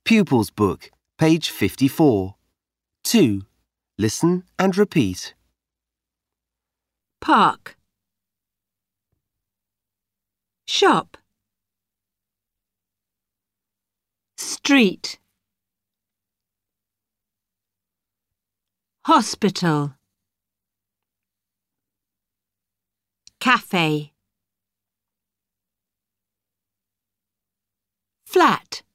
Pupils Book, page 54. 2. Listen and repeat. Park. Shop. Street. Hospital. Cafe. Flat.